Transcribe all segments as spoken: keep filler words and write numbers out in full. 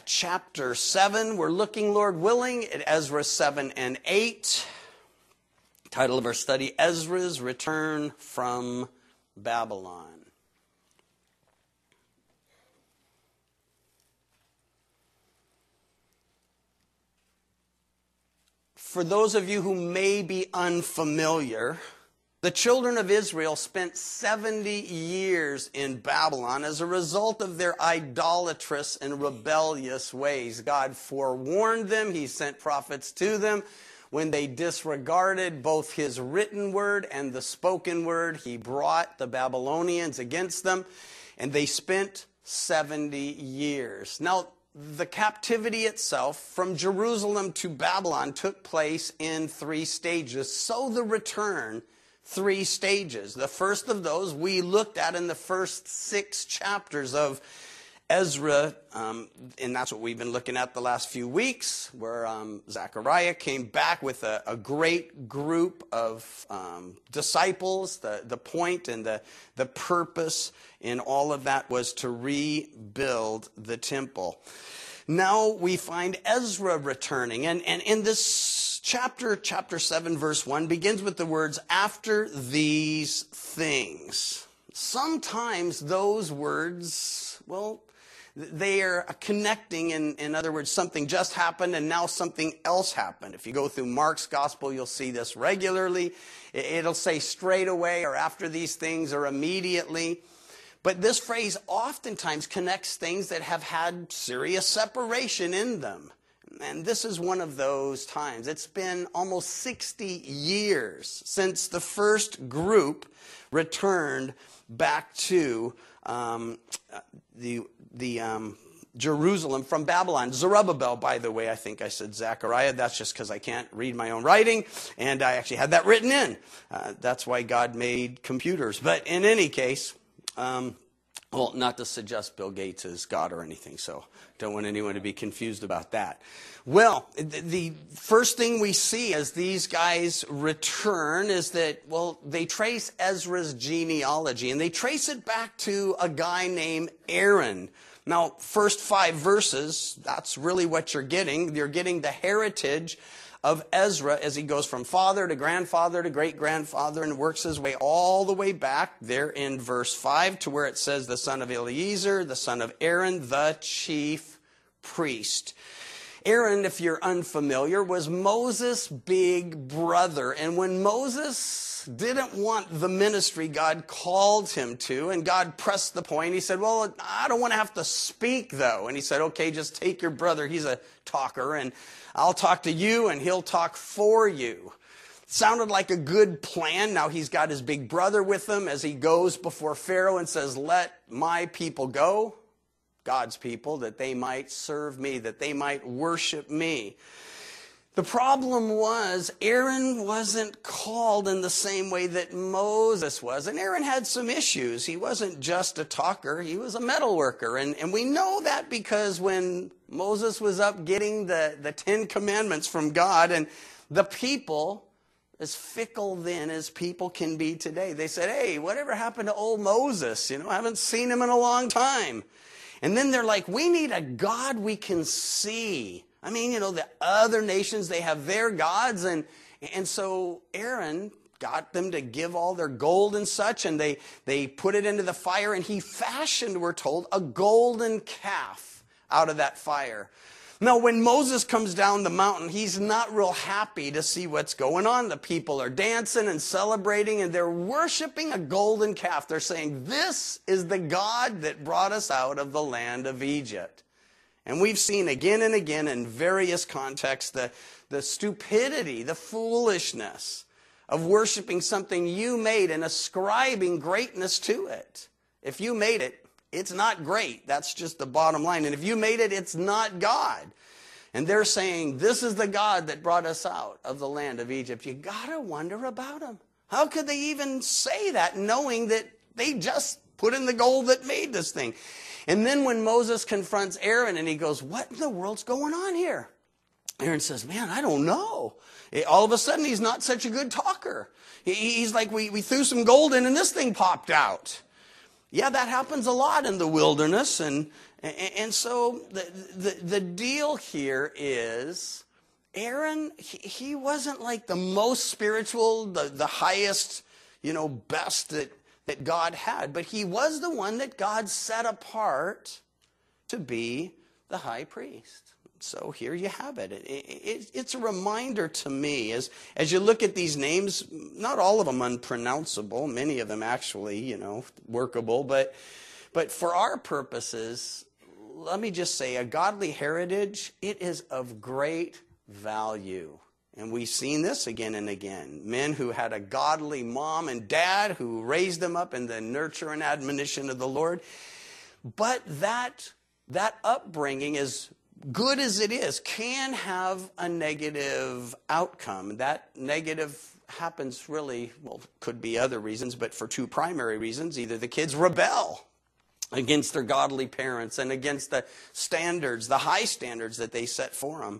chapter seven. We're looking, Lord willing, at Ezra seven and eight. Title of our study, Ezra's Return from Babylon. For those of you who may be unfamiliar, the children of Israel spent seventy years in Babylon as a result of their idolatrous and rebellious ways. God forewarned them. He sent prophets to them. When they disregarded both his written word and the spoken word, he brought the Babylonians against them, and they spent seventy years. Now, the captivity itself from Jerusalem to Babylon took place in three stages. So the return, three stages. The first of those we looked at in the first six chapters of Ezra, um, and that's what we've been looking at the last few weeks, where um, Zechariah came back with a, a great group of um, disciples. The, the point and the, the purpose in all of that was to rebuild the temple. Now we find Ezra returning, and, and in this chapter, chapter seven, verse one, begins with the words, after these things. Sometimes those words, well, they are connecting. In, in other words, something just happened and now something else happened. If you go through Mark's gospel, you'll see this regularly. It'll say straight away or after these things or immediately. But this phrase oftentimes connects things that have had serious separation in them. And this is one of those times. It's been almost sixty years since the first group returned back to um, the the um, Jerusalem from Babylon. Zerubbabel, by the way, I think I said Zechariah. That's just because I can't read my own writing, and I actually had that written in. Uh, that's why God made computers. But in any case, um, well, not to suggest Bill Gates is God or anything, so don't want anyone to be confused about that. Well, the first thing we see as these guys return is that, well, they trace Ezra's genealogy, and they trace it back to a guy named Aaron. Now, first five verses, that's really what you're getting. You're getting the heritage of Ezra as he goes from father to grandfather to great-grandfather and works his way all the way back there in verse five to where it says the son of Eleazar, the son of Aaron, the chief priest. Aaron, if you're unfamiliar, was Moses' big brother. And when Moses didn't want the ministry God called him to, and God pressed the point, he said, well, I don't want to have to speak, though. And he said, okay, just take your brother. He's a talker, and I'll talk to you, and he'll talk for you. Sounded like a good plan. Now he's got his big brother with him as he goes before Pharaoh and says, let my people go. God's people, that they might serve me, that they might worship me. The problem was Aaron wasn't called in the same way that Moses was. And Aaron had some issues. He wasn't just a talker. He was a metal worker. And, and we know that because when Moses was up getting the, the Ten Commandments from God, and the people, as fickle then as people can be today, they said, hey, whatever happened to old Moses? You know, I haven't seen him in a long time. And then they're like, we need a God we can see. I mean, you know, the other nations, they have their gods. And, and so Aaron got them to give all their gold and such, and they, they put it into the fire, and he fashioned, we're told, a golden calf out of that fire. Now, when Moses comes down the mountain, he's not real happy to see what's going on. The people are dancing and celebrating, and they're worshiping a golden calf. They're saying, this is the God that brought us out of the land of Egypt. And we've seen again and again in various contexts the, the stupidity, the foolishness of worshiping something you made and ascribing greatness to it. If you made it, it's not great. That's just the bottom line. And if you made it, it's not God. And they're saying, this is the God that brought us out of the land of Egypt. You got to wonder about them. How could they even say that knowing that they just put in the gold that made this thing? And then when Moses confronts Aaron and he goes, what in the world's going on here? Aaron says, man, I don't know. All of a sudden, he's not such a good talker. He's like, we, we threw some gold in and this thing popped out. Yeah, that happens a lot in the wilderness, and And, and so the, the, the deal here is Aaron, he, he wasn't like the most spiritual, the, the highest, you know, best that, that God had. But he was the one that God set apart to be the high priest. So here you have it. It, it. It's a reminder to me as, as you look at these names, not all of them unpronounceable, many of them actually, you know, workable. But, but for our purposes, let me just say a godly heritage, it is of great value. And we've seen this again and again. Men who had a godly mom and dad who raised them up in the nurture and admonition of the Lord. But that, that upbringing, as good as it is, can have a negative outcome. That negative happens really, well, could be other reasons, but for two primary reasons. Either the kids rebel against their godly parents and against the standards, the high standards that they set for them,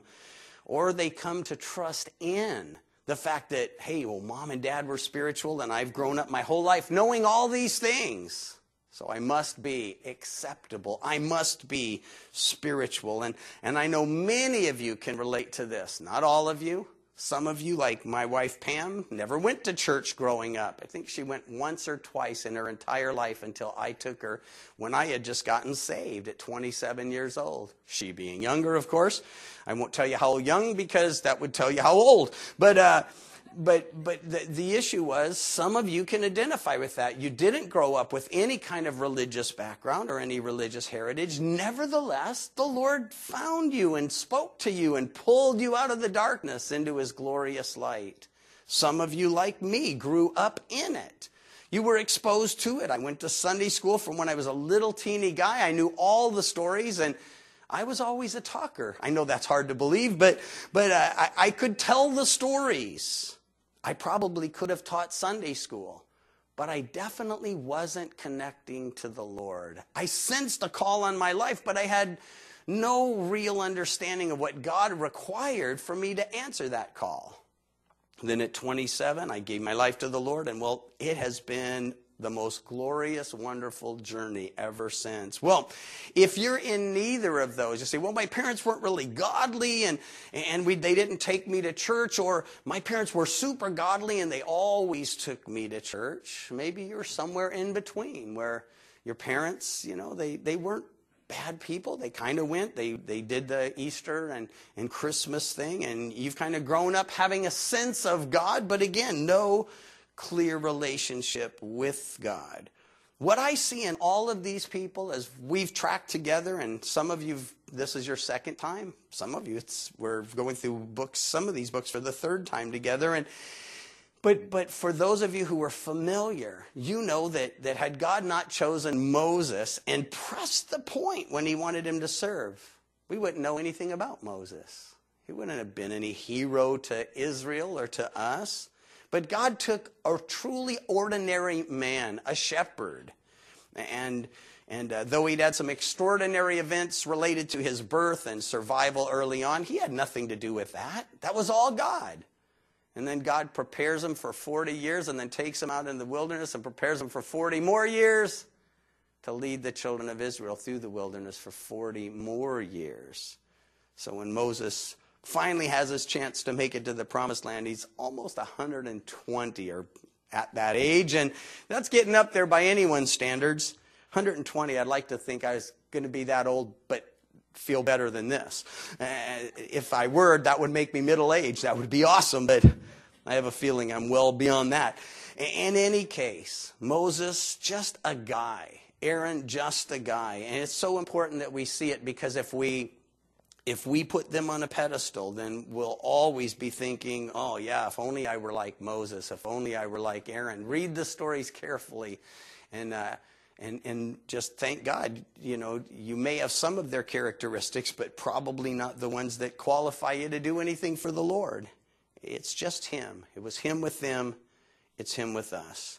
or they come to trust in the fact that, hey, well, mom and dad were spiritual and I've grown up my whole life knowing all these things. So I must be acceptable. I must be spiritual. And, and I know many of you can relate to this. Not all of you. Some of you, like my wife Pam, never went to church growing up. I think she went once or twice in her entire life until I took her when I had just gotten saved at twenty-seven years old. She being younger, of course. I won't tell you how young because that would tell you how old. But uh, but but the, the issue was some of you can identify with that. You didn't grow up with any kind of religious background or any religious heritage. Nevertheless, the Lord found you and spoke to you and pulled you out of the darkness into his glorious light. Some of you, like me, grew up in it. You were exposed to it. I went to Sunday school from when I was a little teeny guy. I knew all the stories, and I was always a talker. I know that's hard to believe, but, but uh, I, I could tell the stories. I probably could have taught Sunday school, but I definitely wasn't connecting to the Lord. I sensed a call on my life, but I had no real understanding of what God required for me to answer that call. Then at twenty-seven, I gave my life to the Lord, and well, it has been the most glorious, wonderful journey ever since. Well, if you're in neither of those, you say, well, my parents weren't really godly and, and we, they didn't take me to church, or my parents were super godly and they always took me to church. Maybe you're somewhere in between where your parents, you know, they, they weren't bad people. They kind of went. They they did the Easter and, and Christmas thing, and you've kind of grown up having a sense of God, but again, no clear relationship with God. What I see in all of these people as we've tracked together, and some of you, this is your second time. Some of you, it's, we're going through books, some of these books for the third time together. And But but for those of you who are familiar, you know that, that had God not chosen Moses and pressed the point when he wanted him to serve, we wouldn't know anything about Moses. He wouldn't have been any hero to Israel or to us. But God took a truly ordinary man, a shepherd, and and uh, though he'd had some extraordinary events related to his birth and survival early on, he had nothing to do with that. That was all God. And then God prepares him for forty years and then takes him out in the wilderness and prepares him for forty more years to lead the children of Israel through the wilderness for forty more years. So when Moses finally has his chance to make it to the promised land, he's almost one hundred twenty or at that age. And that's getting up there by anyone's standards. one hundred twenty, I'd like to think I was going to be that old, but feel better than this. Uh, if I were, that would make me middle-aged. That would be awesome, but I have a feeling I'm well beyond that. In any case, Moses, just a guy. Aaron, just a guy. And it's so important that we see it, because if we if we put them on a pedestal, then we'll always be thinking, oh yeah, if only I were like Moses, if only I were like Aaron. Read the stories carefully, and uh, And and just thank God, you know, you may have some of their characteristics, but probably not the ones that qualify you to do anything for the Lord. It's just him. It was him with them. It's him with us.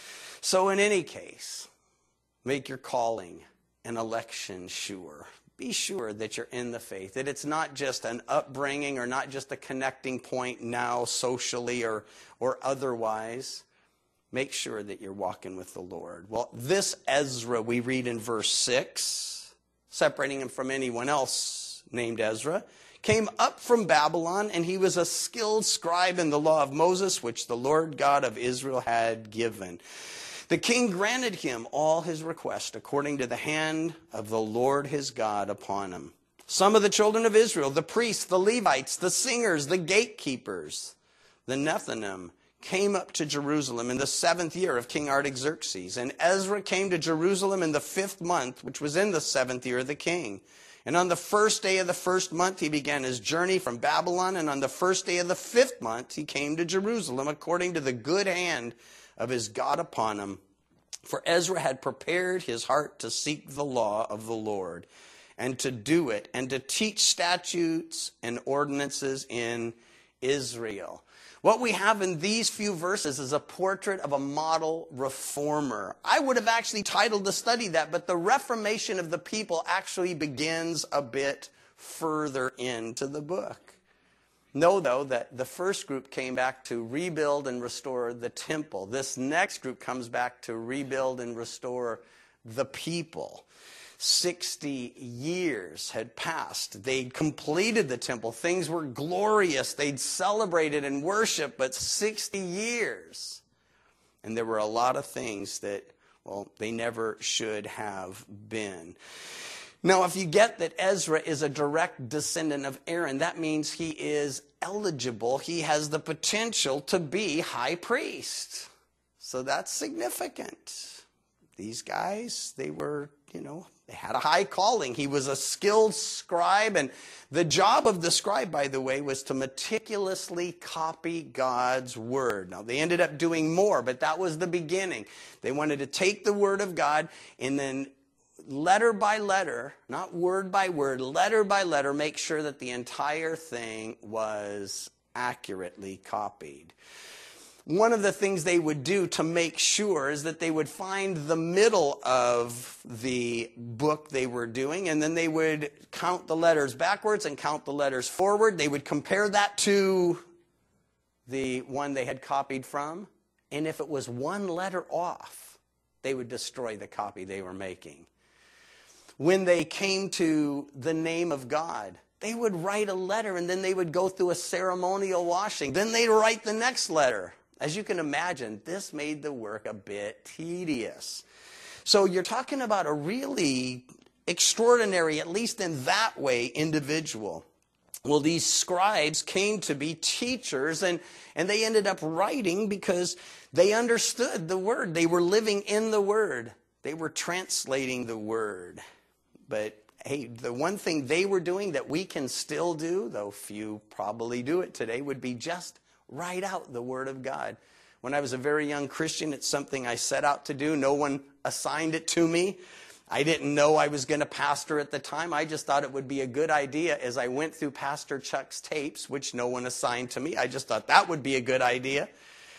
So in any case, make your calling and election sure. Be sure that you're in the faith, that it's not just an upbringing or not just a connecting point now socially or or otherwise. Make sure that you're walking with the Lord. Well, this Ezra we read in verse six separating him from anyone else named Ezra, came up from Babylon, and he was a skilled scribe in the law of Moses, which the Lord God of Israel had given. The king granted him all his requests according to the hand of the Lord his God upon him. Some of the children of Israel, the priests, the Levites, the singers, the gatekeepers, the Nethinim, came up to Jerusalem in the seventh year of King Artaxerxes. And Ezra came to Jerusalem in the fifth month, which was in the seventh year of the king. And on the first day of the first month, he began his journey from Babylon. And on the first day of the fifth month, he came to Jerusalem according to the good hand of his God upon him. For Ezra had prepared his heart to seek the law of the Lord and to do it and to teach statutes and ordinances in Israel. What we have in these few verses is a portrait of a model reformer. I would have actually titled the study that, but the reformation of the people actually begins a bit further into the book. Know, though, that the first group came back to rebuild and restore the temple. This next group comes back to rebuild and restore the people. Sixty years had passed. They'd completed the temple. Things were glorious. They'd celebrated and worshiped, but sixty years. And there were a lot of things that, well, they never should have been. Now, if you get that Ezra is a direct descendant of Aaron, that means he is eligible. He has the potential to be high priest. So that's significant. These guys, they were, you know, they had a high calling. He was a skilled scribe, and the job of the scribe, by the way, was to meticulously copy God's word. Now, they ended up doing more, but that was the beginning. They wanted to take the word of God and then letter by letter, not word by word, letter by letter, make sure that the entire thing was accurately copied. One of the things they would do to make sure is that they would find the middle of the book they were doing, and then they would count the letters backwards and count the letters forward. They would compare that to the one they had copied from, and if it was one letter off, they would destroy the copy they were making. When they came to the name of God, they would write a letter, and then they would go through a ceremonial washing. Then they'd write the next letter. As you can imagine, this made the work a bit tedious. So you're talking about a really extraordinary, at least in that way, individual. Well, these scribes came to be teachers, and, and they ended up writing because they understood the word. They were living in the word. They were translating the word. But hey, the one thing they were doing that we can still do, though few probably do it today, would be just write out the Word of God. When I was a very young Christian, it's something I set out to do. No one assigned it to me. I didn't know I was going to pastor at the time. I just thought it would be a good idea as I went through Pastor Chuck's tapes, which no one assigned to me. I just thought that would be a good idea.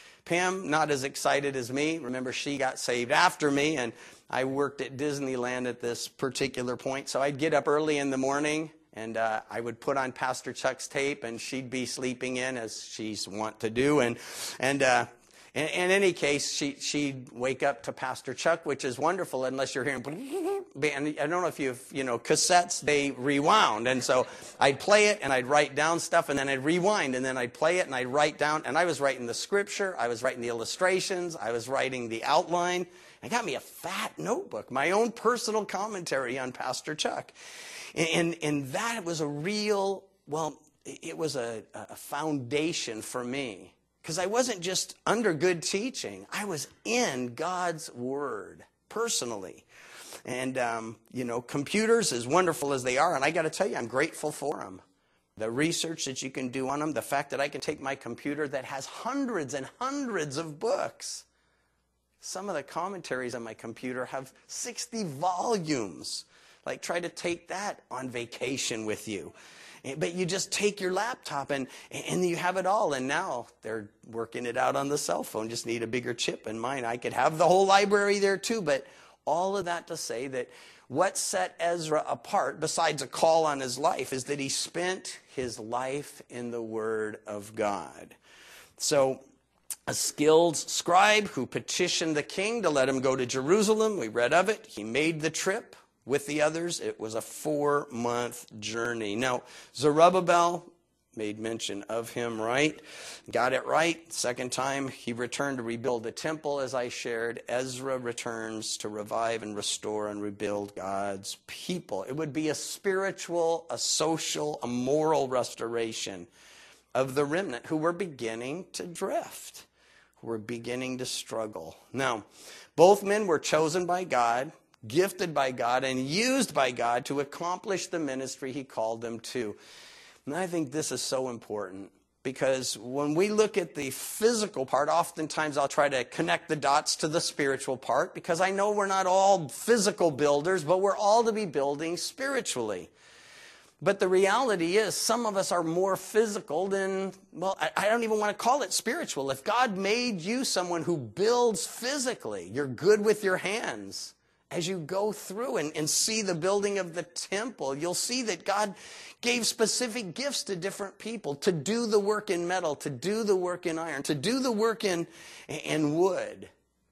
Pam, not as excited as me. Remember, she got saved after me, and I worked at Disneyland at this particular point. So I'd get up early in the morning, and uh, I would put on Pastor Chuck's tape, and she'd be sleeping in, as she's wont to do. And and uh, in, in any case, she, she'd wake up to Pastor Chuck, which is wonderful, unless you're hearing, and I don't know if you've, you know, cassettes, they rewound. And so I'd play it, and I'd write down stuff, and then I'd rewind, and then I'd play it, and I'd write down. And I was writing the scripture, I was writing the illustrations, I was writing the outline. I got me a fat notebook, my own personal commentary on Pastor Chuck. And, and that was a real, well, it was a, a foundation for me. Because I wasn't just under good teaching. I was in God's Word, personally. And, um, you know, computers, as wonderful as they are, and I got to tell you, I'm grateful for them. The research that you can do on them, the fact that I can take my computer that has hundreds and hundreds of books. Some of the commentaries on my computer have sixty volumes. Like, try to take that on vacation with you. But you just take your laptop and, and you have it all. And now they're working it out on the cell phone. Just need a bigger chip in mine. I could have the whole library there too. But all of that to say that what set Ezra apart, besides a call on his life, is that he spent his life in the Word of God. So a skilled scribe who petitioned the king to let him go to Jerusalem. We read of it. He made the trip. With the others, it was a four-month journey. Now, Zerubbabel made mention of him, right? Got it right. Second time, he returned to rebuild the temple, as I shared. Ezra returns to revive and restore and rebuild God's people. It would be a spiritual, a social, a moral restoration of the remnant who were beginning to drift, who were beginning to struggle. Now, both men were chosen by God, gifted by God, and used by God to accomplish the ministry he called them to. And I think this is so important because when we look at the physical part, oftentimes I'll try to connect the dots to the spiritual part because I know we're not all physical builders, but we're all to be building spiritually. But the reality is some of us are more physical than, well, I, I don't even want to call it spiritual. If God made you someone who builds physically, you're good with your hands. As you go through and, and see the building of the temple, you'll see that God gave specific gifts to different people to do the work in metal, to do the work in iron, to do the work in, in wood.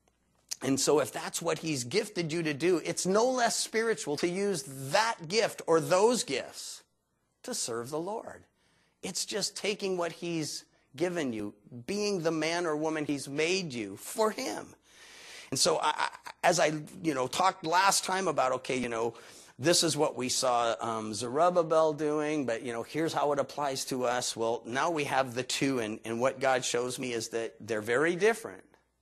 And so if that's what he's gifted you to do, it's no less spiritual to use that gift or those gifts to serve the Lord. It's just taking what he's given you, being the man or woman he's made you for him. And so I, as I, you know, talked last time about, okay, you know, this is what we saw um, Zerubbabel doing, but, you know, here's how it applies to us. Well, now we have the two, and, and what God shows me is that they're very different.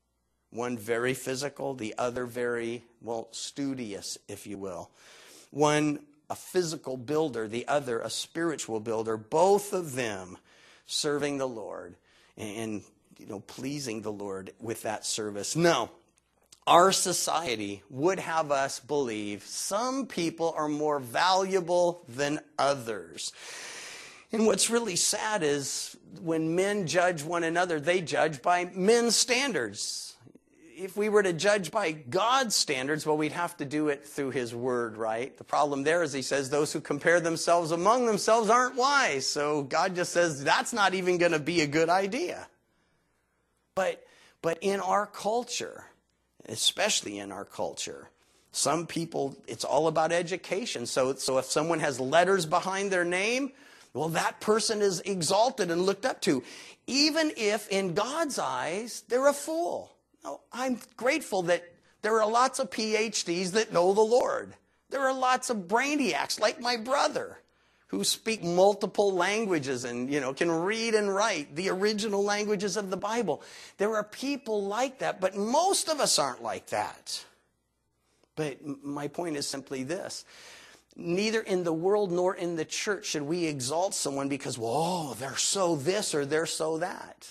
One very physical, the other very, well, studious, if you will. One a physical builder, the other a spiritual builder, both of them serving the Lord and, and you know, pleasing the Lord with that service. Now, our society would have us believe some people are more valuable than others. And what's really sad is when men judge one another, they judge by men's standards. If we were to judge by God's standards, well, we'd have to do it through his word, right? The problem there is he says those who compare themselves among themselves aren't wise. So God just says that's not even going to be a good idea. But, but in our culture, especially in our culture, some people, it's all about education. So, so if someone has letters behind their name, well, that person is exalted and looked up to, even if in God's eyes they're a fool. Now, I'm grateful that there are lots of P H Ds that know the Lord. There are lots of brainiacs like my brother who speak multiple languages and, you know, can read and write the original languages of the Bible. There are people like that, but most of us aren't like that. But my point is simply this. Neither in the world nor in the church should we exalt someone because, well, they're so this or they're so that.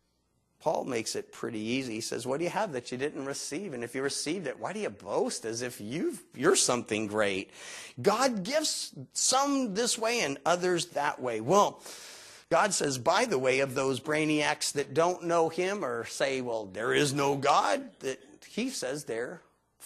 Paul makes it pretty easy. He says, what do you have that you didn't receive? And if you received it, why do you boast as if you've, you're something great? God gives some this way and others that way. Well, God says, by the way, of those brainiacs that don't know him or say, well, there is no God, that he says they're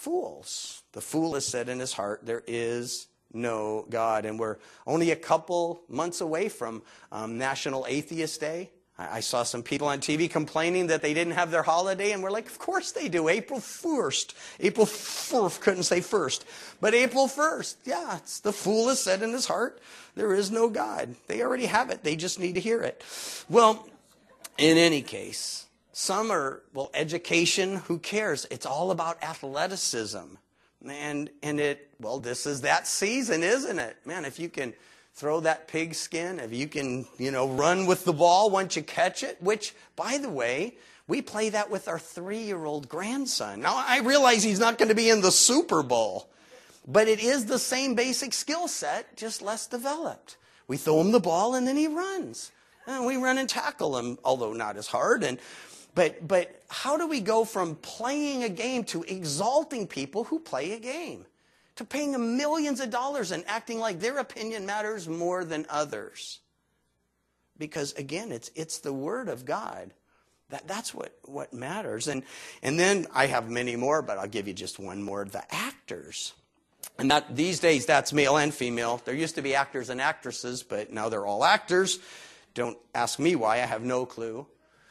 fools. The fool has said in his heart, there is no God. And we're only a couple months away from um, National Atheist Day. I saw some people on T V complaining that they didn't have their holiday, and we're like, of course they do. April first. April fourth, couldn't say first. But April first, yeah, it's the fool has said in his heart, there is no God. They already have it. They just need to hear it. Well, in any case, some are, well, education, who cares? It's all about athleticism. And, and it, well, this is that season, isn't it? Man, if you can throw that pigskin, if you can, you know, run with the ball once you catch it, which, by the way, we play that with our three-year-old grandson. Now, I realize he's not going to be in the Super Bowl, but it is the same basic skill set, just less developed. We throw him the ball, and then he runs. And we run and tackle him, although not as hard. And but but how do we go from playing a game to exalting people who play a game? To paying them millions of dollars and acting like their opinion matters more than others. Because again, it's it's the Word of God. That, that's what, what matters. And, and then I have many more, but I'll give you just one more. The actors. And that these days, that's male and female. There used to be actors and actresses, but now they're all actors. Don't ask me why. I have no clue.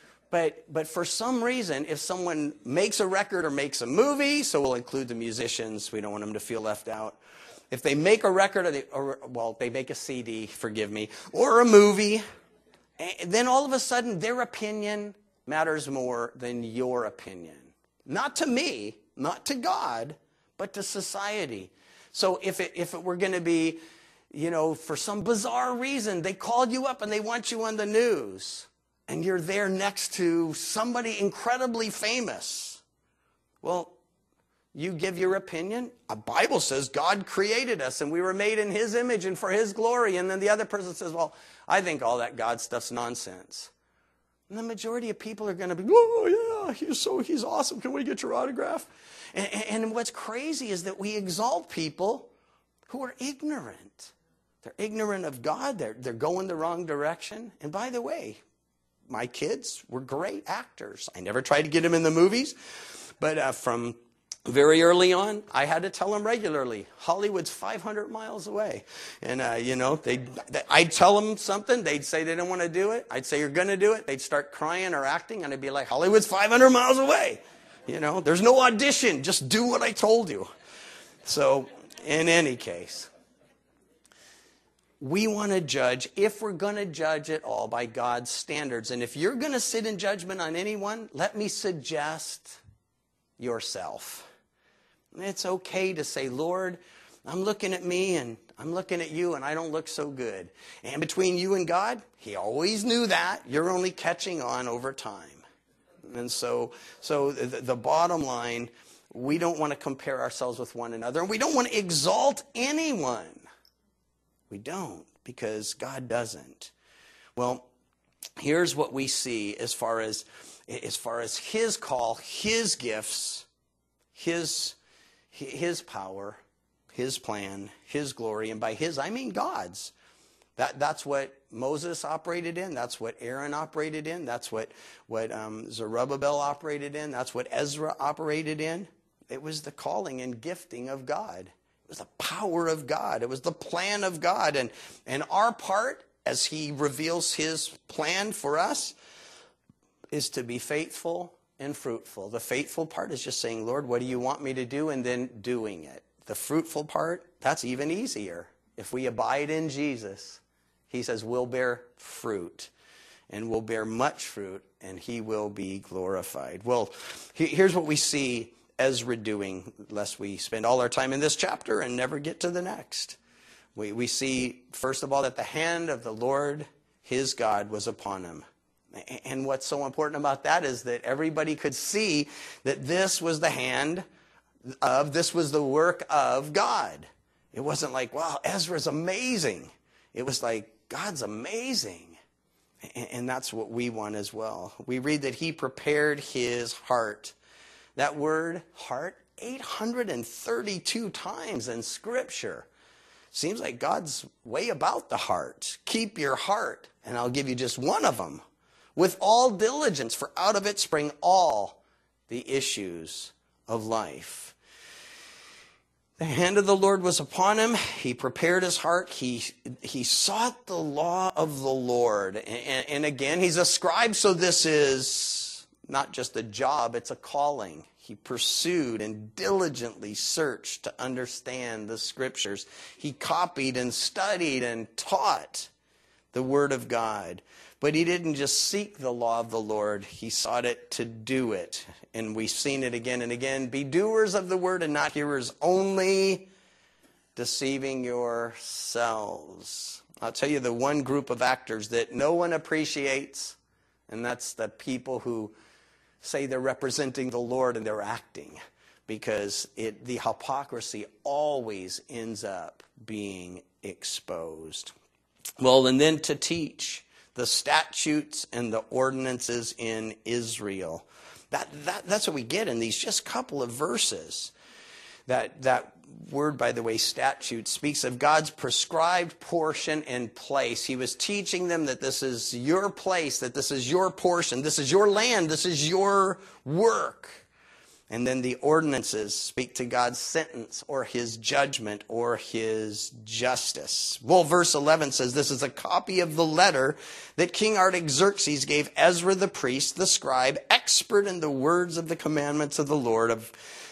But but for some reason, if someone makes a record or makes a movie, so we'll include the musicians. We don't want them to feel left out. if they make a record, or, they, or well, they make a C D, forgive me, or a movie, then all of a sudden their opinion matters more than your opinion. Not to me, not to God, but to society. So if it, if it were going to be, you know, for some bizarre reason, they called you up and they want you on the news, and you're there next to somebody incredibly famous, well, you give your opinion. A Bible says God created us and we were made in his image and for his glory. And then the other person says, well, I think all that God stuff's nonsense. And the majority of people are going to be, oh, yeah, he's so he's awesome. Can we get your autograph? And, and what's crazy is that we exalt people who are ignorant. They're ignorant of God. They're, they're going the wrong direction. And by the way, my kids were great actors. I never tried to get them in the movies. But uh, from very early on, I had to tell them regularly, Hollywood's five hundred miles away. And, uh, you know, they'd, I'd tell them something. They'd say they didn't want to do it. I'd say, you're going to do it. They'd start crying or acting. And I'd be like, Hollywood's five hundred miles away. You know, there's no audition. Just do what I told you. So, in any case, we want to judge, if we're going to judge it all, by God's standards. And if you're going to sit in judgment on anyone, let me suggest yourself. It's okay to say, Lord, I'm looking at me and I'm looking at you and I don't look so good. And between you and God, he always knew that. You're only catching on over time. And so, so the, the bottom line, we don't want to compare ourselves with one another, and we don't want to exalt anyone. We don't, because God doesn't. Well, here's what we see as far as as far as his call, his gifts, his his power, his plan, his glory, and by his I mean God's. That that's what Moses operated in. That's what Aaron operated in. That's what what um, Zerubbabel operated in. That's what Ezra operated in. It was the calling and gifting of God. It was the power of God. It was the plan of God. And, and our part, as he reveals his plan for us, is to be faithful and fruitful. The faithful part is just saying, Lord, what do you want me to do? And then doing it. The fruitful part, that's even easier. If we abide in Jesus, he says we'll bear fruit. And we'll bear much fruit. And he will be glorified. Well, here's what we see Ezra doing, lest we spend all our time in this chapter and never get to the next. We, we see, first of all, that the hand of the Lord, his God, was upon him. And what's so important about that is that everybody could see that this was the hand of, this was the work of God. It wasn't like, wow, Ezra's amazing. It was like, God's amazing. And that's what we want as well. We read that he prepared his heart. That word, heart, eight hundred thirty-two times in Scripture. Seems like God's way about the heart. Keep your heart, and I'll give you just one of them. With all diligence, for out of it spring all the issues of life. The hand of the Lord was upon him. He prepared his heart. He, he sought the law of the Lord. And, and again, he's a scribe, so this is not just a job, it's a calling. He pursued and diligently searched to understand the Scriptures. He copied and studied and taught the Word of God. But he didn't just seek the law of the Lord, he sought it to do it. And we've seen it again and again. Be doers of the word and not hearers only, deceiving yourselves. I'll tell you the one group of actors that no one appreciates, and that's the people who say they're representing the Lord and they're acting. Because it, the hypocrisy always ends up being exposed. Well, and then to teach the statutes and the ordinances in Israel. That, that that's what we get in these just couple of verses. That that word, by the way, statute, speaks of God's prescribed portion and place. He was teaching them that this is your place, that this is your portion, this is your land, this is your work. And then the ordinances speak to God's sentence or his judgment or his justice. Well, verse eleven says, this is a copy of the letter that King Artaxerxes gave Ezra the priest, the scribe, expert in the words of the commandments of the Lord, of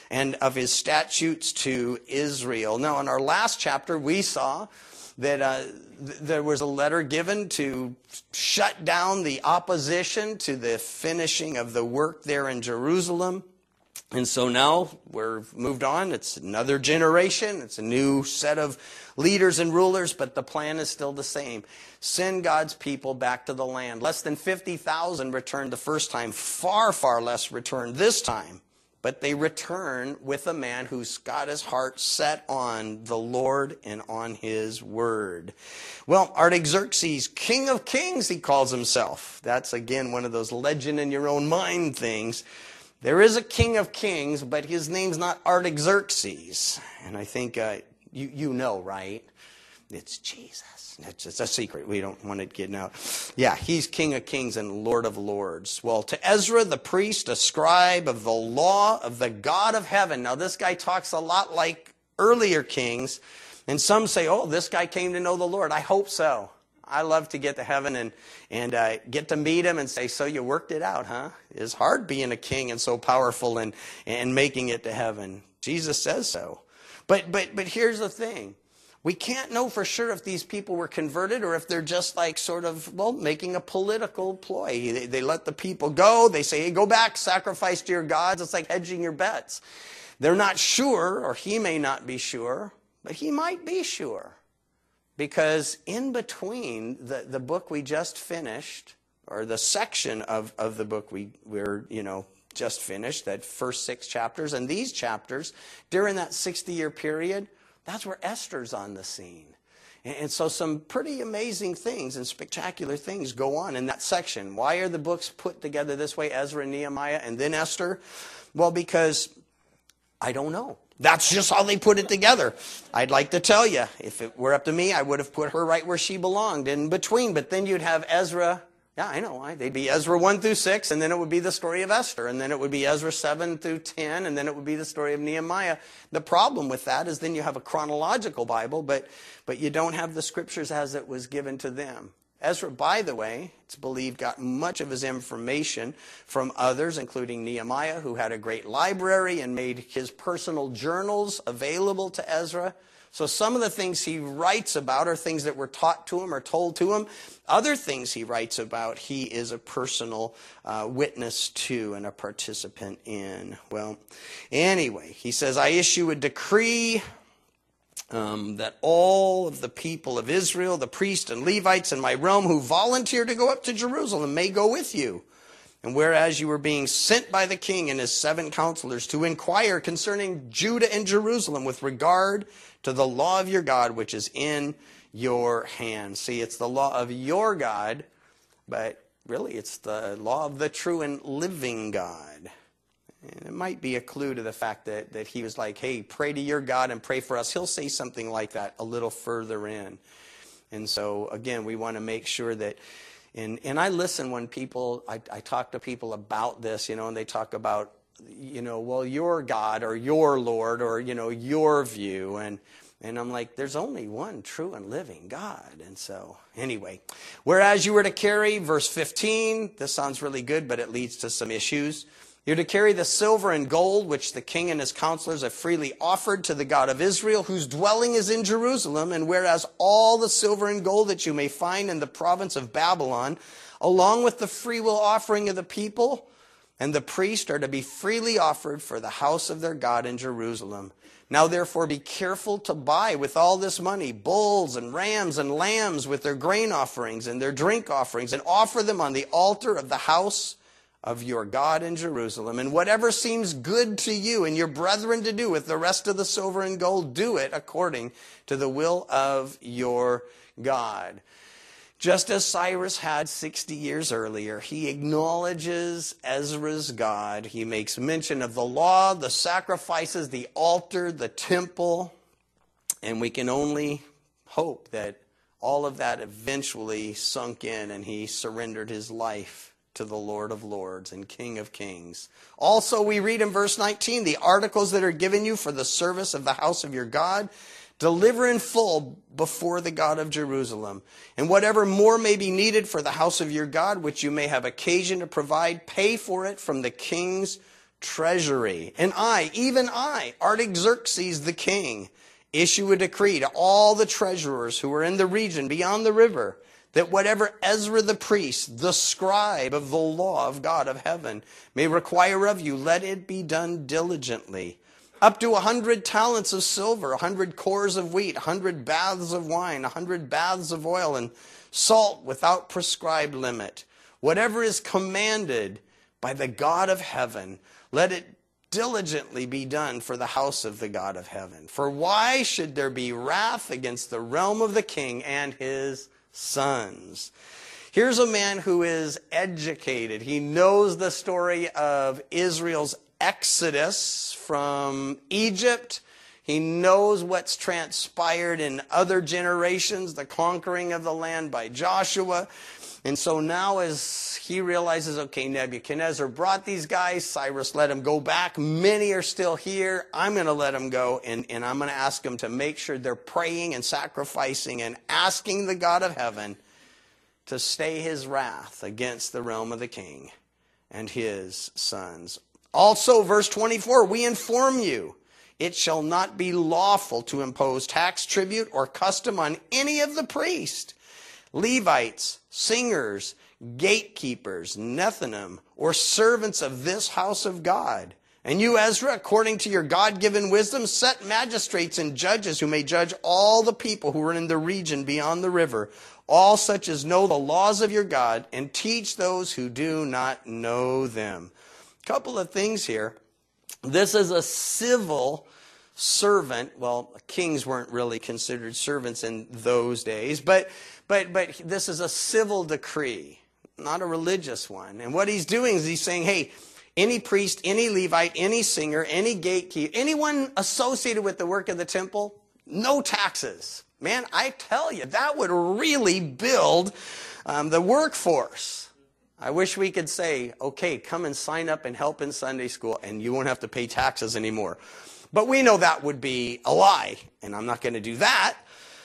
and of his statutes to Israel. Now, in our last chapter, we saw that uh, th- there was a letter given to shut down the opposition to the finishing of the work there in Jerusalem. And so now we're moved on. It's another generation. It's a new set of leaders and rulers, but the plan is still the same. Send God's people back to the land. Less than fifty thousand returned the first time. Far, far less returned this time. But they return with a man who's got his heart set on the Lord and on his word. Well, Artaxerxes, King of Kings, he calls himself. That's, again, one of those legend in your own mind things. There is a King of Kings, but his name's not Artaxerxes. And I think uh, you, you know, right? It's Jesus. It's, it's a secret. We don't want it getting out. Yeah, he's King of Kings and Lord of Lords. Well, to Ezra, the priest, a scribe of the law of the God of heaven. Now, this guy talks a lot like earlier kings. And some say, oh, this guy came to know the Lord. I hope so. I love to get to heaven and, and uh, get to meet him and say, so you worked it out, huh? It's hard being a king and so powerful and, and making it to heaven. Jesus says so. But, but, but here's the thing. We can't know for sure if these people were converted or if they're just like sort of, well, making a political ploy. They, they let the people go. They say, hey, go back, sacrifice to your gods. It's like hedging your bets. They're not sure, or he may not be sure, but he might be sure. Because in between the, the book we just finished, or the section of, of the book we, we're, you know, just finished, that first six chapters, and these chapters, during that sixty-year period, that's where Esther's on the scene. And, and so some pretty amazing things and spectacular things go on in that section. Why are the books put together this way, Ezra and Nehemiah, and then Esther? Well, because I don't know. That's just how they put it together. I'd like to tell you, if it were up to me, I would have put her right where she belonged, in between. But then you'd have Ezra. Yeah, I know why. They'd be Ezra one through six, and then it would be the story of Esther, and then it would be Ezra seven through ten, and then it would be the story of Nehemiah. The problem with that is then you have a chronological Bible, but, but you don't have the scriptures as it was given to them. Ezra, by the way, it's believed, got much of his information from others, including Nehemiah, who had a great library and made his personal journals available to Ezra. So some of the things he writes about are things that were taught to him or told to him. Other things he writes about, he is a personal uh, witness to and a participant in. Well, anyway, he says, I issue a decree Um, that all of the people of Israel, the priests and Levites in my realm who volunteer to go up to Jerusalem may go with you. And whereas you were being sent by the king and his seven counselors to inquire concerning Judah and Jerusalem with regard to the law of your God, which is in your hand. See, it's the law of your God, but really it's the law of the true and living God. And it might be a clue to the fact that, that he was like, hey, pray to your God and pray for us. He'll say something like that a little further in. And so, again, we want to make sure that, and, and I listen when people, I, I talk to people about this, you know, and they talk about, you know, well, your God or your Lord or, you know, your view. And, and I'm like, there's only one true and living God. And so, anyway, whereas you were to carry, verse fifteen, this sounds really good, but it leads to some issues. You're to carry the silver and gold, which the king and his counselors have freely offered to the God of Israel, whose dwelling is in Jerusalem. And whereas all the silver and gold that you may find in the province of Babylon, along with the freewill offering of the people and the priest, are to be freely offered for the house of their God in Jerusalem. Now therefore be careful to buy with all this money bulls and rams and lambs with their grain offerings and their drink offerings, and offer them on the altar of the house of your God in Jerusalem. And whatever seems good to you and your brethren to do with the rest of the silver and gold, do it according to the will of your God. Just as Cyrus had sixty years earlier, he acknowledges Ezra's God. He makes mention of the law, the sacrifices, the altar, the temple. And we can only hope that all of that eventually sunk in and he surrendered his life to the Lord of Lords and King of Kings. Also, we read in verse nineteen, the articles that are given you for the service of the house of your God, deliver in full before the God of Jerusalem. And whatever more may be needed for the house of your God, which you may have occasion to provide, pay for it from the king's treasury. And I, even I, Artaxerxes the king, issue a decree to all the treasurers who are in the region beyond the river, that whatever Ezra the priest, the scribe of the law of God of heaven, may require of you, let it be done diligently. Up to a hundred talents of silver, a hundred cores of wheat, a hundred baths of wine, a hundred baths of oil, and salt without prescribed limit. Whatever is commanded by the God of heaven, let it diligently be done for the house of the God of heaven. For why should there be wrath against the realm of the king and his sons? Here's a man who is educated. He knows the story of Israel's exodus from Egypt. He knows what's transpired in other generations, the conquering of the land by Joshua. And so now as he realizes, okay, Nebuchadnezzar brought these guys, Cyrus let them go back, many are still here, I'm going to let them go, and, and I'm going to ask them to make sure they're praying and sacrificing and asking the God of heaven to stay his wrath against the realm of the king and his sons. Also, verse twenty-four, we inform you, it shall not be lawful to impose tax, tribute, or custom on any of the priests, Levites, singers, gatekeepers, Nethinim, or servants of this house of God. And you, Ezra, according to your God-given wisdom, set magistrates and judges who may judge all the people who are in the region beyond the river, all such as know the laws of your God, and teach those who do not know them. Couple of things here. This is a civil servant. Well, kings weren't really considered servants in those days, but but but this is a civil decree, not a religious one. And what he's doing is he's saying, hey, any priest, any Levite, any singer, any gatekeeper, anyone associated with the work of the temple, no taxes. Man, I tell you, that would really build um, the workforce. I wish we could say, okay, come and sign up and help in Sunday school, and you won't have to pay taxes anymore. But we know that would be a lie, and I'm not going to do that.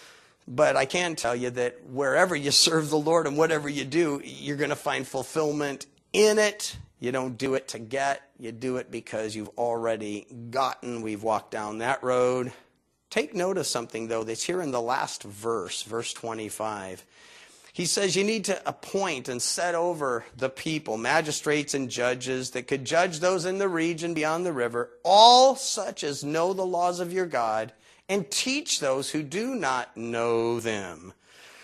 But I can tell you that wherever you serve the Lord and whatever you do, you're going to find fulfillment in it. You don't do it to get. You do it because you've already gotten. We've walked down that road. Take note of something, though, that's here in the last verse, verse twenty-five. He says you need to appoint and set over the people, magistrates and judges that could judge those in the region beyond the river, all such as know the laws of your God, and teach those who do not know them.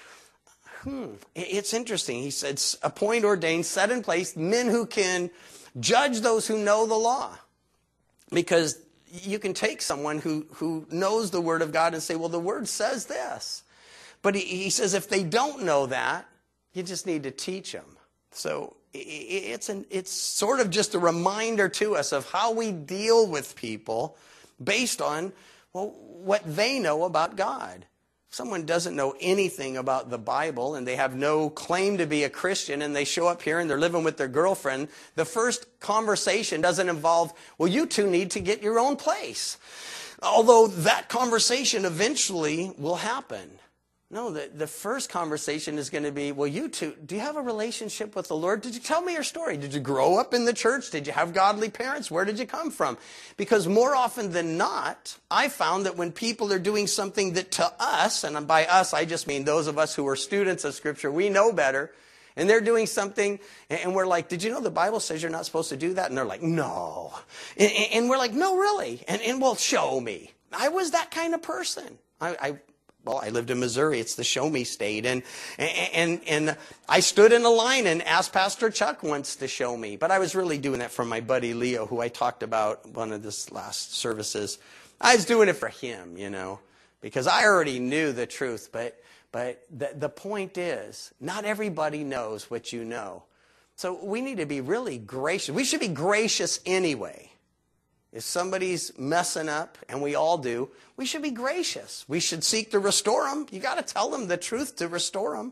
Hmm. It's interesting. He said, appoint, ordain, set in place men who can judge those who know the law. Because you can take someone who, who knows the Word of God and say, well, the Word says this. But he, he says if they don't know that, you just need to teach them. So it's, an, it's sort of just a reminder to us of how we deal with people based on, well, what they know about God. If someone doesn't know anything about the Bible and they have no claim to be a Christian and they show up here and they're living with their girlfriend, the first conversation doesn't involve, well, you two need to get your own place. Although that conversation eventually will happen. No, the, the first conversation is going to be, well, you two, do you have a relationship with the Lord? Did you tell me your story? Did you grow up in the church? Did you have godly parents? Where did you come from? Because more often than not, I found that when people are doing something that to us, and by us, I just mean those of us who are students of Scripture, we know better, and they're doing something, and we're like, did you know the Bible says you're not supposed to do that? And they're like, no. And, and we're like, no, really? And, and well, show me. I was that kind of person. I, I Well, I lived in Missouri. It's the show me state. And, and, and I stood in a line and asked Pastor Chuck once to show me. But I was really doing that for my buddy Leo, who I talked about one of this last services. I was doing it for him, you know, because I already knew the truth. But, but the, the point is, not everybody knows what you know. So we need to be really gracious. We should be gracious anyway. If somebody's messing up, and we all do, we should be gracious. We should seek to restore them. You got to tell them the truth to restore them.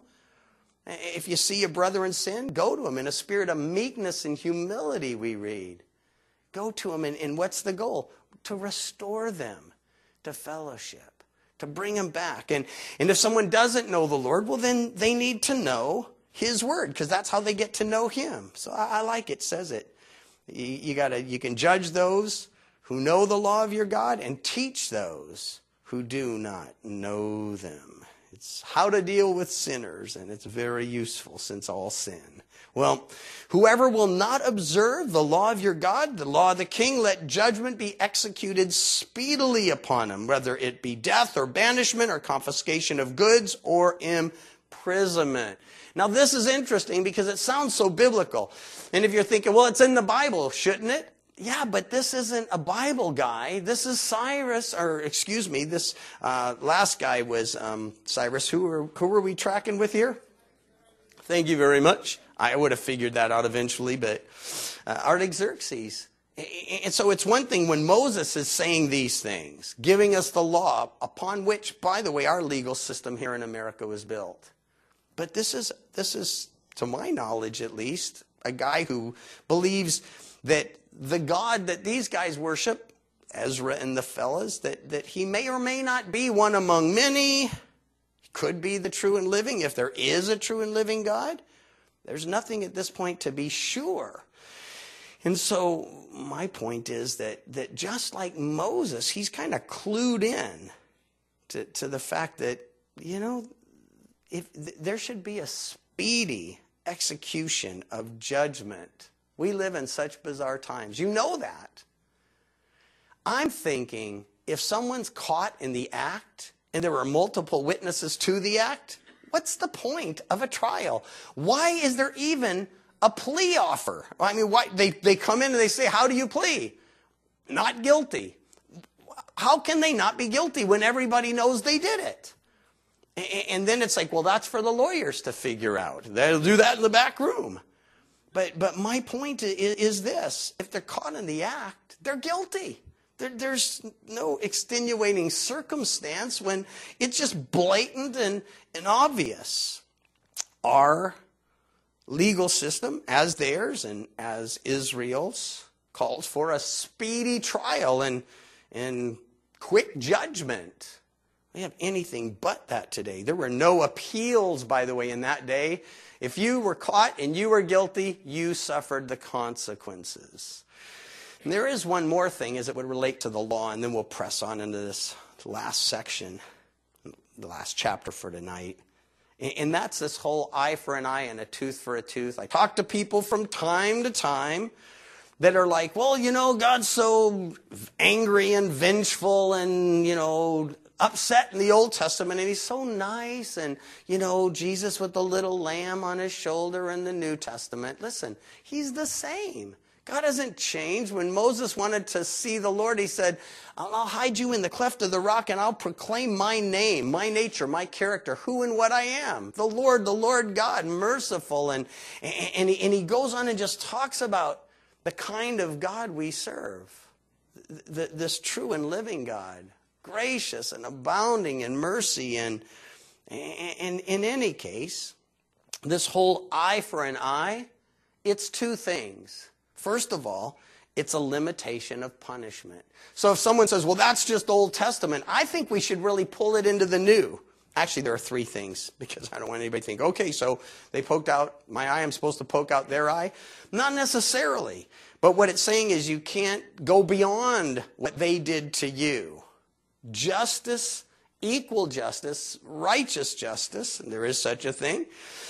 If you see a brother in sin, go to him in a spirit of meekness and humility, we read. Go to him, and, and what's the goal? To restore them to fellowship, to bring them back. And, and if someone doesn't know the Lord, well, then they need to know His Word, because that's how they get to know Him. So I, I like it, says it. You, you gotta, you can judge those who know the law of your God and teach those who do not know them. It's how to deal with sinners, and it's very useful since all sin. Well, whoever will not observe the law of your God, the law of the king, let judgment be executed speedily upon him, whether it be death or banishment or confiscation of goods or imprisonment. Now, this is interesting because it sounds so biblical. And if you're thinking, well, it's in the Bible, shouldn't it? Yeah, but this isn't a Bible guy. This is Cyrus, or excuse me, this uh, last guy was um, Cyrus. Who were, who were we tracking with here? Thank you very much. I would have figured that out eventually, but uh, Artaxerxes. And so it's one thing when Moses is saying these things, giving us the law upon which, by the way, our legal system here in America was built. But this is, this is, to my knowledge at least, a guy who believes that the God that these guys worship, Ezra and the fellas, that, that he may or may not be one among many. He could be the true and living, if there is a true and living God. There's nothing at this point to be sure. And so my point is that, that just like Moses, he's kind of clued in to, to the fact that, you know, if there should be a speedy execution of judgment. We live in such bizarre times. You know that. I'm thinking if someone's caught in the act and there are multiple witnesses to the act, what's the point of a trial? Why is there even a plea offer? I mean, why they, they come in and they say, how do you plea? Not guilty. How can they not be guilty when everybody knows they did it? And then it's like, well, that's for the lawyers to figure out. They'll do that in the back room. But but my point is, is this. If they're caught in the act, they're guilty. There, there's no extenuating circumstance when it's just blatant and, and obvious. Our legal system, as theirs and as Israel's, calls for a speedy trial and, and quick judgment. We have anything but that today. There were no appeals, by the way, in that day. If you were caught and you were guilty, you suffered the consequences. And there is one more thing as it would relate to the law, and then we'll press on into this last section, the last chapter for tonight. And that's this whole eye for an eye and a tooth for a tooth. I talk to people from time to time that are like, well, you know, God's so angry and vengeful and, you know, upset in the Old Testament, and he's so nice, and, you know, Jesus with the little lamb on his shoulder in the New Testament. Listen, he's the same. God hasn't changed. When Moses wanted to see the Lord, he said, I'll hide you in the cleft of the rock, and I'll proclaim my name, my nature, my character, who and what I am. The Lord, the Lord God, merciful. And, and, he, and he goes on and just talks about the kind of God we serve, this true and living God. Gracious and abounding in mercy. And, and in any case, this whole eye for an eye, it's two things. First of all, it's a limitation of punishment. So if someone says, well, that's just Old Testament, I think we should really pull it into the New. Actually, there are three things, because I don't want anybody to think, okay, so they poked out my eye, I'm supposed to poke out their eye. Not necessarily. But what it's saying is you can't go beyond what they did to you. Justice, equal justice, righteous justice, and there is such a thing,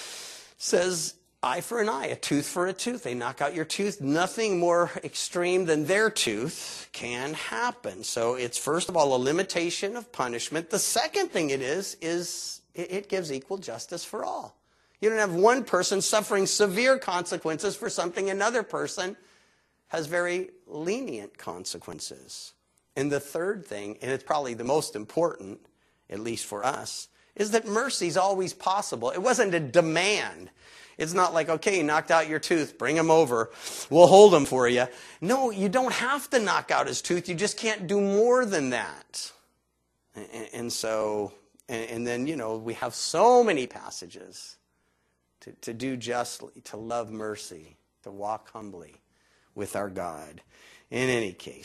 says eye for an eye, a tooth for a tooth. They knock out your tooth. Nothing more extreme than their tooth can happen. So it's first of all a limitation of punishment. The second thing it is, is it gives equal justice for all. You don't have one person suffering severe consequences for something another person has very lenient consequences. And the third thing, and it's probably the most important, at least for us, is that mercy is always possible. It wasn't a demand. It's not like, okay, you knocked out your tooth, bring him over, we'll hold him for you. No, you don't have to knock out his tooth. You just can't do more than that. And, and so, and, and then, you know, we have so many passages to, to do justly, to love mercy, to walk humbly with our God. In any case,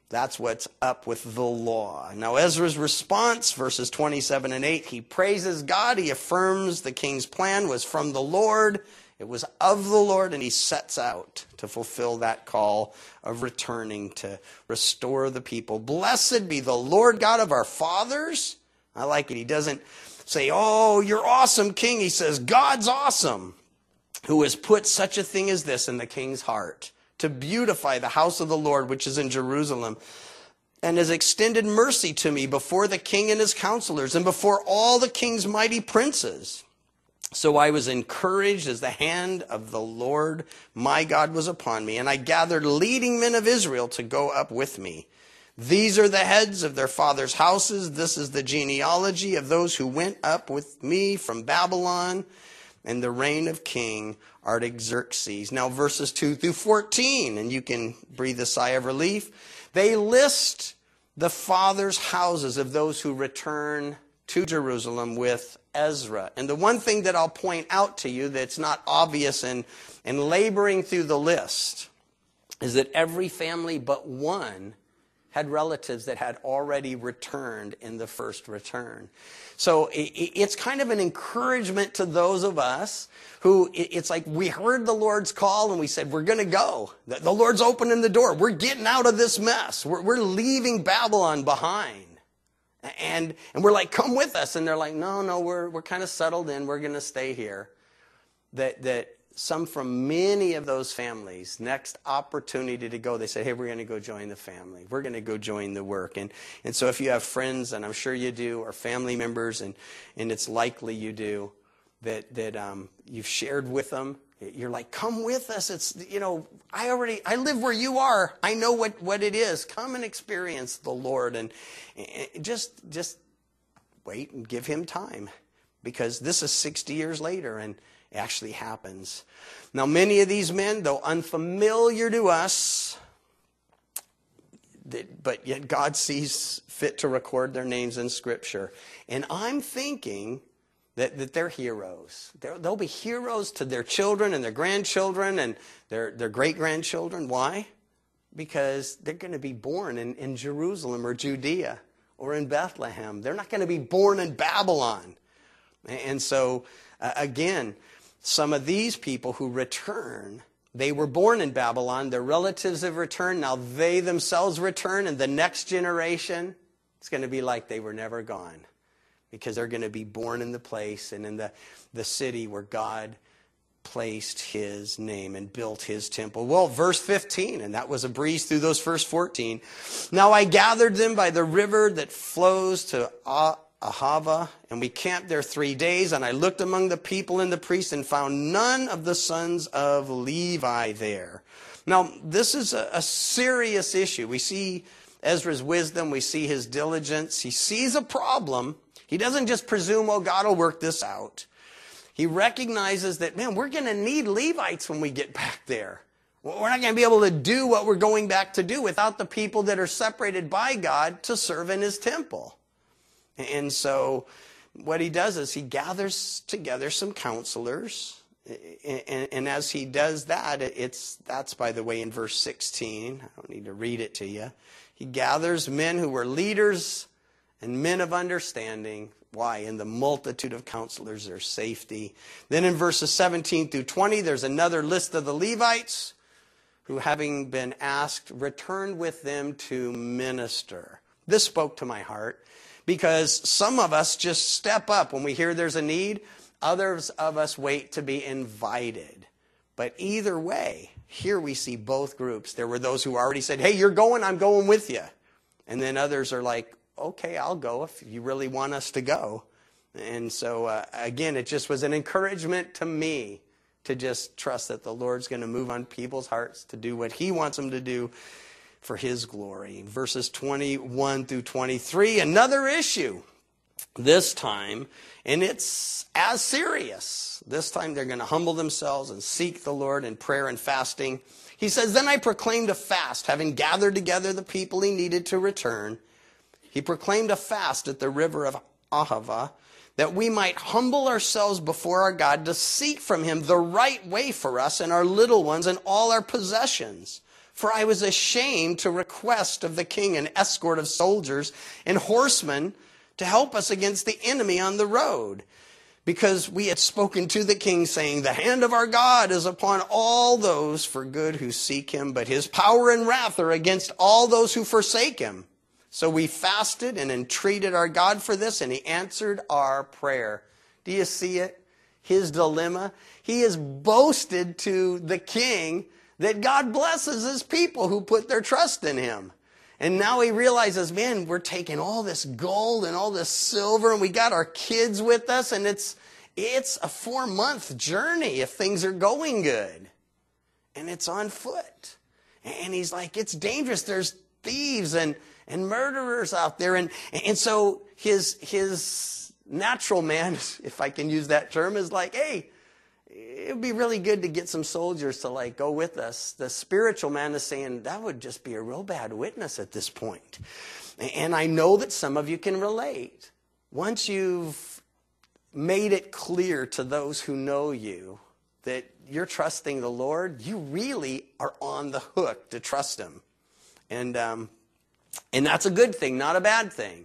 That's what's up with the law. Now Ezra's response, verses twenty-seven and eight, he praises God. He affirms the king's plan was from the Lord. It was of the Lord, and he sets out to fulfill that call of returning to restore the people. Blessed be the Lord God of our fathers. I like it. He doesn't say, oh, you're awesome, king. He says, God's awesome, who has put such a thing as this in the king's heart, to beautify the house of the Lord, which is in Jerusalem, and has extended mercy to me before the king and his counselors, and before all the king's mighty princes. So I was encouraged as the hand of the Lord my God was upon me, and I gathered leading men of Israel to go up with me. These are the heads of their fathers' houses. This is the genealogy of those who went up with me from Babylon, and the reign of King Artaxerxes. Now verses two through fourteen, and you can breathe a sigh of relief. They list the fathers' houses of those who return to Jerusalem with Ezra. And the one thing that I'll point out to you that's not obvious in, in laboring through the list is that every family but one had relatives that had already returned in the first return. So it's kind of an encouragement to those of us who, it's like we heard the Lord's call and we said, we're going to go. The Lord's opening the door. We're getting out of this mess. We're, we're leaving Babylon behind. And, and we're like, come with us. And they're like, no, no, we're, we're kind of settled in. We're going to stay here. That, that some from many of those families, next opportunity to go, they say, hey, we're going to go join the family. We're going to go join the work. And, and so if you have friends, and I'm sure you do, or family members, and, and it's likely you do, that, that um, you've shared with them, you're like, come with us. It's, you know, I already, I live where you are. I know what, what it is. Come and experience the Lord. And, and just, just wait and give him time, because this is sixty years later and it actually happens. Now, many of these men, though unfamiliar to us, but yet God sees fit to record their names in Scripture. And I'm thinking that, that they're heroes. They're, they'll be heroes to their children and their grandchildren and their, their great-grandchildren. Why? Because they're going to be born in, in Jerusalem or Judea or in Bethlehem. They're not going to be born in Babylon. And so, uh, again, some of these people who return, they were born in Babylon. Their relatives have returned. Now they themselves return, and the next generation, it's going to be like they were never gone, because they're going to be born in the place and in the, the city where God placed his name and built his temple. Well, verse fifteen, and that was a breeze through those first fourteen. Now I gathered them by the river that flows to Ahava, and we camped there three days, and I looked among the people and the priests and found none of the sons of Levi there. Now, this is a, a serious issue. We see Ezra's wisdom. We see his diligence. He sees a problem. He doesn't just presume, oh, God will work this out. He recognizes that, man, we're going to need Levites when we get back there. We're not going to be able to do what we're going back to do without the people that are separated by God to serve in his temple. And so what he does is he gathers together some counselors. And, and as he does that, it's that's, by the way, in verse sixteen. I don't need to read it to you. He gathers men who were leaders and men of understanding. Why? In the multitude of counselors, there's safety. Then in verses seventeen through twenty, there's another list of the Levites who, having been asked, returned with them to minister. This spoke to my heart, because some of us just step up when we hear there's a need. Others of us wait to be invited. But either way, here we see both groups. There were those who already said, hey, you're going, I'm going with you. And then others are like, okay, I'll go if you really want us to go. And so, uh, again, it just was an encouragement to me to just trust that the Lord's going to move on people's hearts to do what he wants them to do for his glory. Verses twenty-one through twenty-three, another issue this time, and it's as serious. This time they're going to humble themselves and seek the Lord in prayer and fasting. He says, then I proclaimed a fast, having gathered together the people he needed to return. He proclaimed a fast at the river of Ahava, that we might humble ourselves before our God to seek from him the right way for us and our little ones and all our possessions. For I was ashamed to request of the king an escort of soldiers and horsemen to help us against the enemy on the road, because we had spoken to the king, saying, the hand of our God is upon all those for good who seek him, but his power and wrath are against all those who forsake him. So we fasted and entreated our God for this, and he answered our prayer. Do you see it? His dilemma. He has boasted to the king that God blesses his people who put their trust in him. And now he realizes, man, we're taking all this gold and all this silver, and we got our kids with us, and it's it's a four-month journey if things are going good. And it's on foot. And he's like, it's dangerous. There's thieves and, and murderers out there. And, and so his, his natural man, if I can use that term, is like, hey, it would be really good to get some soldiers to like go with us. The spiritual man is saying that would just be a real bad witness at this point. And I know that some of you can relate. Once you've made it clear to those who know you that you're trusting the Lord, you really are on the hook to trust him. And, um, and that's a good thing, not a bad thing,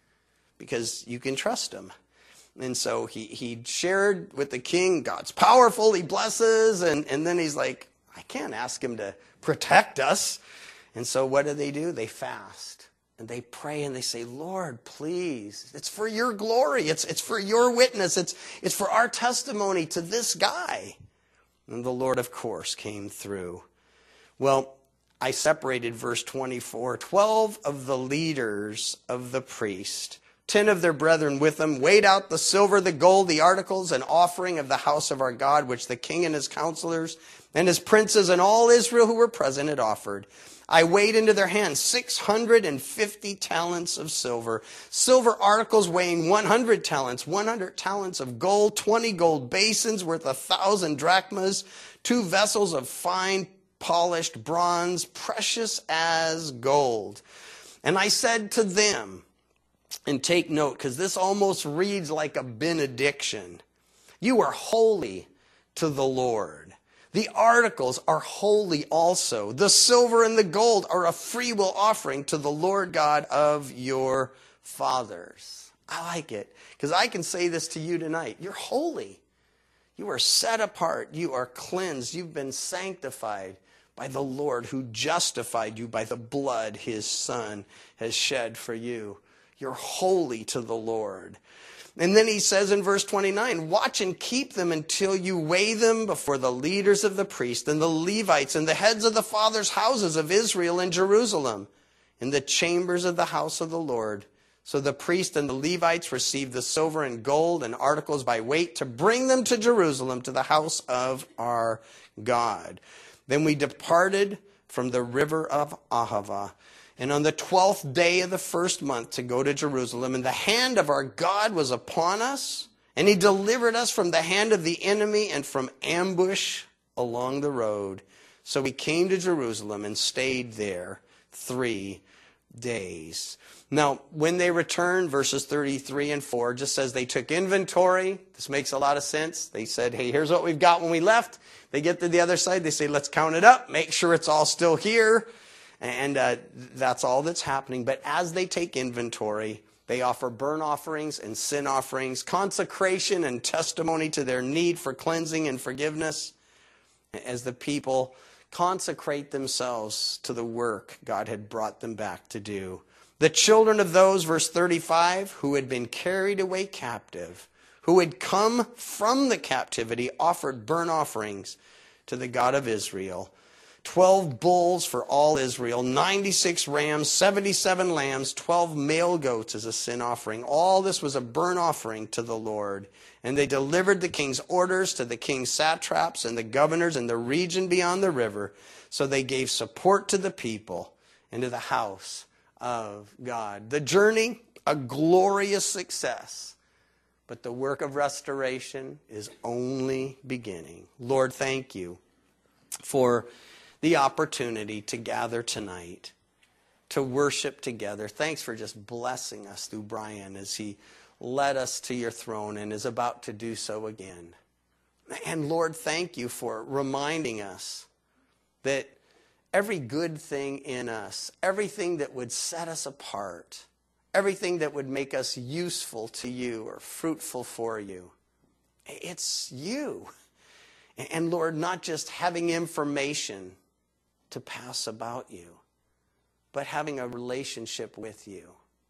because you can trust him. And so he, he shared with the king, God's powerful, he blesses, and, and then he's like, I can't ask him to protect us. And so what do they do? They fast, and they pray, and they say, Lord, please, it's for your glory, it's, it's for your witness, it's, it's for our testimony to this guy. And the Lord, of course, came through. Well, I separated verse twenty-four, twelve of the leaders of the priest, ten of their brethren with them, weighed out the silver, the gold, the articles, and offering of the house of our God, which the king and his counselors and his princes and all Israel who were present had offered. I weighed into their hands six hundred fifty talents of silver, silver articles weighing one hundred talents, one hundred talents of gold, twenty gold basins worth a thousand drachmas, two vessels of fine polished bronze, precious as gold. And I said to them, and take note, because this almost reads like a benediction, you are holy to the Lord. The articles are holy also. The silver and the gold are a freewill offering to the Lord God of your fathers. I like it, because I can say this to you tonight. You're holy. You are set apart. You are cleansed. You've been sanctified by the Lord who justified you by the blood his Son has shed for you. You're holy to the Lord. And then he says in verse twenty-nine, watch and keep them until you weigh them before the leaders of the priests and the Levites and the heads of the fathers' houses of Israel in Jerusalem, in the chambers of the house of the Lord. So the priests and the Levites received the silver and gold and articles by weight to bring them to Jerusalem, to the house of our God. Then we departed from the river of Ahava, and on the twelfth day of the first month to go to Jerusalem. And the hand of our God was upon us, and he delivered us from the hand of the enemy and from ambush along the road. So we came to Jerusalem and stayed there three days. Now, when they returned, verses thirty-three and four just says they took inventory. This makes a lot of sense. They said, hey, here's what we've got when we left. They get to the other side. They say, let's count it up. Make sure it's all still here. And uh, that's all that's happening. But as they take inventory, they offer burnt offerings and sin offerings, consecration and testimony to their need for cleansing and forgiveness, as the people consecrate themselves to the work God had brought them back to do. The children of those, verse thirty-five, who had been carried away captive, who had come from the captivity, offered burnt offerings to the God of Israel. Twelve bulls for all Israel, ninety-six rams, seventy-seven lambs, twelve male goats as a sin offering. All this was a burnt offering to the Lord. And they delivered the king's orders to the king's satraps and the governors in the region beyond the river. So they gave support to the people and to the house of God. The journey, a glorious success. But the work of restoration is only beginning. Lord, thank you for the opportunity to gather tonight, to worship together. Thanks for just blessing us through Brian as he led us to your throne and is about to do so again. And Lord, thank you for reminding us that every good thing in us, everything that would set us apart, everything that would make us useful to you or fruitful for you. It's you. And Lord, not just having information to pass about you, but having a relationship with you,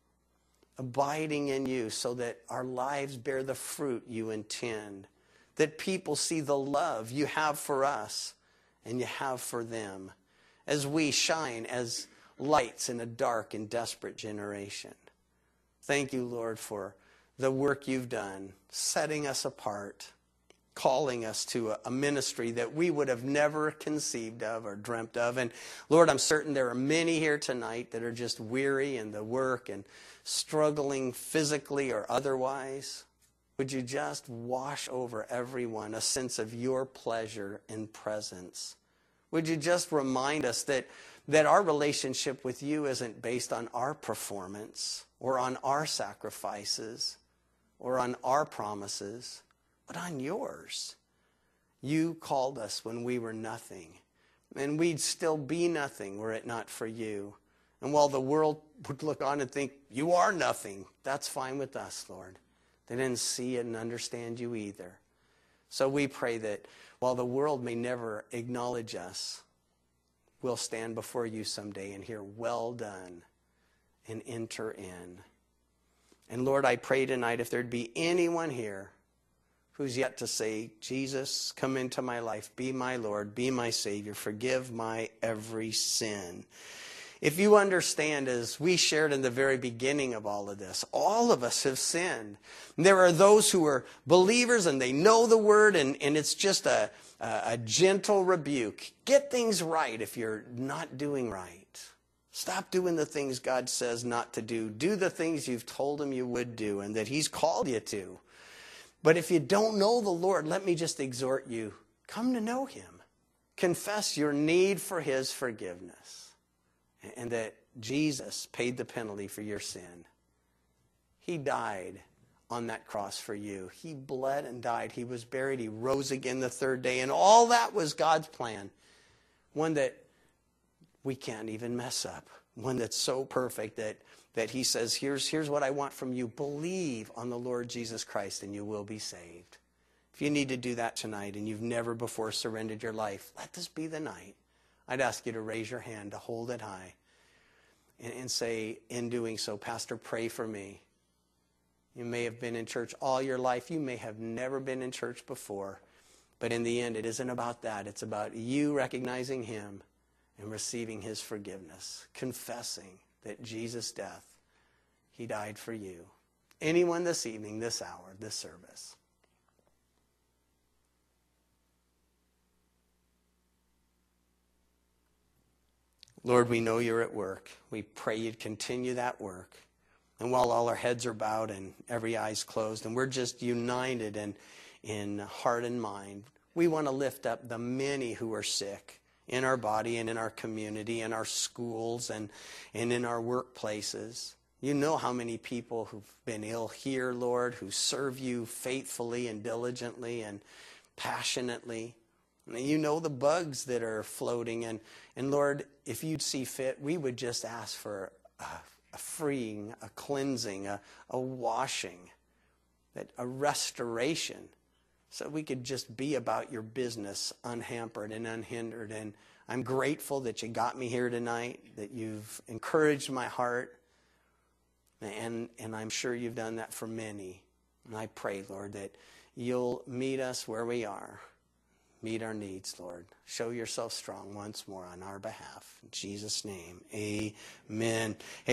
abiding in you so that our lives bear the fruit you intend, that people see the love you have for us and you have for them as we shine as lights in a dark and desperate generation. Thank you, Lord, for the work you've done, setting us apart, calling us to a, a ministry that we would have never conceived of or dreamt of. And Lord, I'm certain there are many here tonight that are just weary in the work and struggling physically or otherwise. Would you just wash over everyone a sense of your pleasure and presence? Would you just remind us that, that our relationship with you isn't based on our performance or on our sacrifices or on our promises, but on yours. You called us when we were nothing, and we'd still be nothing were it not for you. And while the world would look on and think, you are nothing, that's fine with us, Lord. They didn't see it and understand you either. So we pray that while the world may never acknowledge us, we'll stand before you someday and hear, well done, and enter in. And Lord, I pray tonight if there'd be anyone here who's yet to say, Jesus, come into my life, be my Lord, be my Savior, forgive my every sin. If you understand, as we shared in the very beginning of all of this, all of us have sinned. There are those who are believers and they know the word, and, and it's just a, a, a gentle rebuke. Get things right if you're not doing right. Stop doing the things God says not to do. Do the things you've told him you would do and that he's called you to. But if you don't know the Lord, let me just exhort you, come to know him. Confess your need for his forgiveness and that Jesus paid the penalty for your sin. He died on that cross for you. He bled and died. He was buried. He rose again the third day. And all that was God's plan. One that we can't even mess up. One that's so perfect that, that he says, here's, here's what I want from you. Believe on the Lord Jesus Christ and you will be saved. If you need to do that tonight and you've never before surrendered your life, let this be the night. I'd ask you to raise your hand, to hold it high, and, and say, in doing so, Pastor, pray for me. You may have been in church all your life. You may have never been in church before. But in the end, it isn't about that. It's about you recognizing him and receiving his forgiveness, confessing that Jesus' death, he died for you. Anyone this evening, this hour, this service? Lord, we know you're at work. We pray you'd continue that work. And while all our heads are bowed and every eye's closed, and we're just united in, in heart and mind, we want to lift up the many who are sick in our body and in our community, in our schools and, and in our workplaces. You know how many people who've been ill here, Lord, who serve you faithfully and diligently and passionately. And you know the bugs that are floating. And, and Lord, if you'd see fit, we would just ask for a, a freeing, a cleansing, a, a washing, that a restoration, so we could just be about your business unhampered and unhindered. And I'm grateful that you got me here tonight, that you've encouraged my heart. And, and I'm sure you've done that for many. And I pray, Lord, that you'll meet us where we are. Meet our needs, Lord. Show yourself strong once more on our behalf. In Jesus' name, amen.